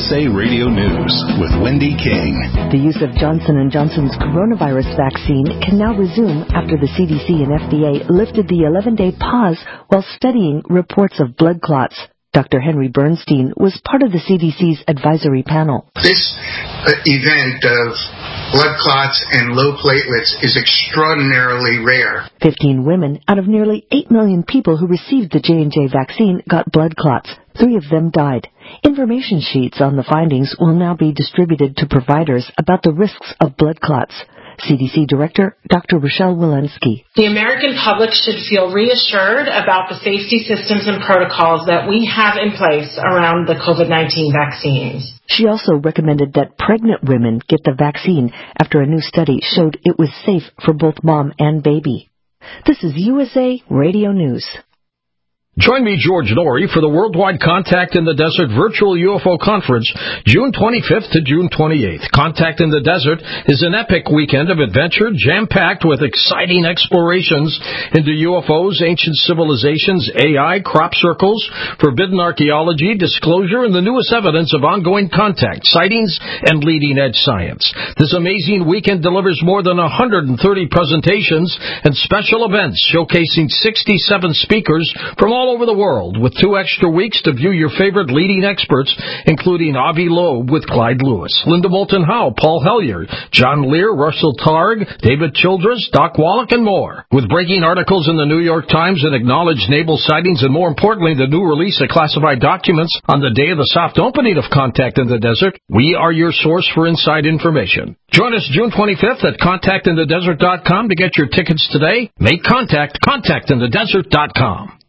USA Radio News with Wendy King. The use of Johnson & Johnson's coronavirus vaccine can now resume after the CDC and FDA lifted the 11-day pause while studying reports of blood clots. Dr. Henry Bernstein was part of the CDC's advisory panel. This event of blood clots and low platelets is extraordinarily rare. 15 women out of nearly 8 million people who received the J&J vaccine got blood clots. 3 of them died. Information sheets on the findings will now be distributed to providers about the risks of blood clots. CDC Director Dr. Rochelle Walensky. The American public should feel reassured about the safety systems and protocols that we have in place around the COVID-19 vaccines. She also recommended that pregnant women get the vaccine after a new study showed it was safe for both mom and baby. This is USA Radio News. Join me, George Norrie, for the Worldwide Contact in the Desert Virtual UFO Conference, June 25th to June 28th. Contact in the Desert is an epic weekend of adventure, jam-packed with exciting explorations into UFOs, ancient civilizations, AI, crop circles, forbidden archaeology, disclosure, and the newest evidence of ongoing contact, sightings, and leading-edge science. This amazing weekend delivers more than 130 presentations and special events showcasing 67 speakers from all over the world, with 2 extra weeks to view your favorite leading experts, including Avi Loeb with Clyde Lewis, Linda Moulton Howe, Paul Hellyer, John Lear, Russell Targ, David Childress, Doc Wallach, and more. With breaking articles in the New York Times and acknowledged naval sightings, and more importantly, the new release of classified documents on the day of the soft opening of Contact in the Desert, we are your source for inside information. Join us June 25th at contactinthedesert.com to get your tickets today. Make contact, contactinthedesert.com.